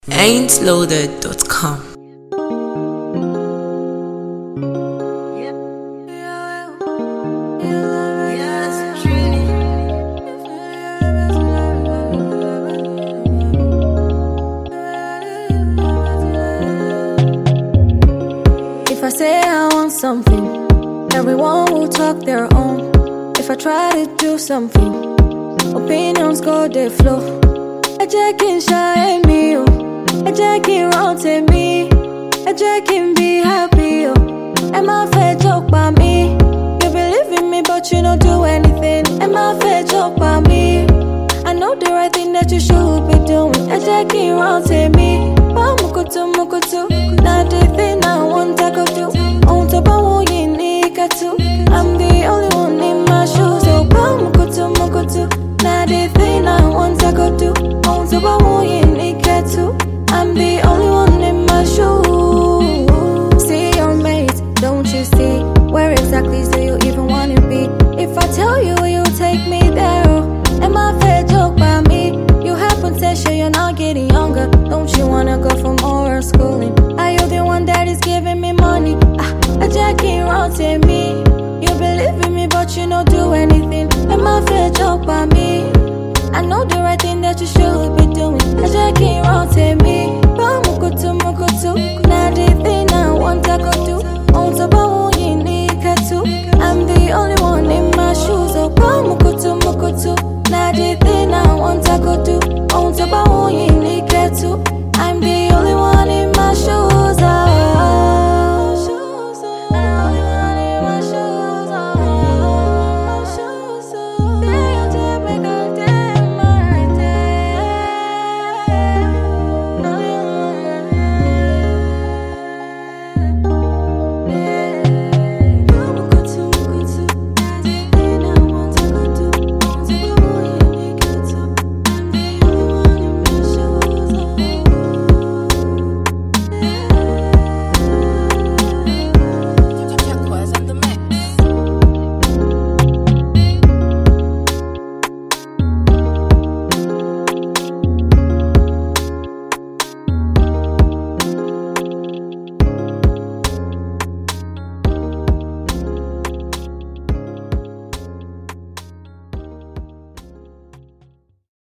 ain'tloaded.com. If I say I want something, everyone will talk their own. If I try to do something, opinions go they flow. Ẹ jẹ́ kí n ṣayé mi o, ẹ jẹ́ kí n rántí mi, ẹ jẹ́ kí n be happy o. Ẹ má fẹjọ́ pa mí. You believe in me but you don't do anything. Ẹ má fẹjọ́ pa mí. I know the right thing that you should be doing. Ẹ jẹ́ kí n rántí mi. Bá mukutu mukutu, na the thing I want I go do. Ohun tó bá wù yín ní kẹ́tù. I'm the only one in my shoes. So bá mukutu mukutu, na the thing I want I go do. Ohun tó bá wù yín ní kẹ́tù. I'm the only one in my shoes. See your mate, don't you see? Where exactly do you even wanna be? If I tell you, you take me there. Oh, am I fair joke by me? You have potential, you're not getting younger. Don't you wanna go for more schooling? Are you the one that is giving me money? A jackie around to me. You believe in me, but you don't do anything. Am I fair joke by me?